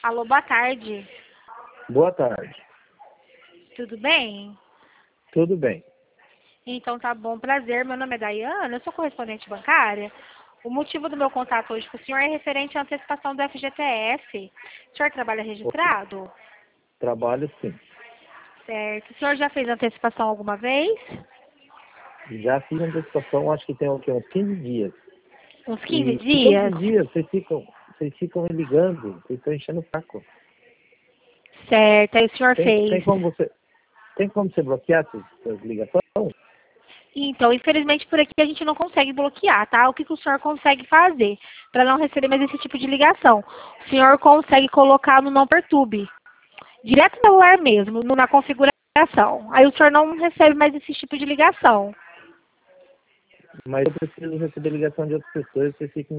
Alô, boa tarde. Boa tarde. Tudo bem? Tudo bem. Então tá bom, prazer. Meu nome é Daiana, eu sou correspondente bancária. O motivo do meu contato hoje com o senhor é referente à antecipação do FGTS. O senhor trabalha registrado? Trabalho sim. Certo. O senhor já fez antecipação alguma vez? Já fiz antecipação, acho que tem o quê? Uns 15 dias. Uns 15 E todos dias? os dias vocês ficam me ligando, vocês estão enchendo o saco. Certo. Aí o senhor Tem, fez. tem como você, tem como você bloquear essas ligações? Então, infelizmente por aqui a gente não consegue bloquear, tá? O que o senhor consegue fazer para não receber mais esse tipo de ligação? O senhor consegue colocar no não perturbe, direto no celular mesmo, na configuração. Aí o senhor não recebe mais esse tipo de ligação. Mas eu preciso receber ligação de outras pessoas, vocês ficam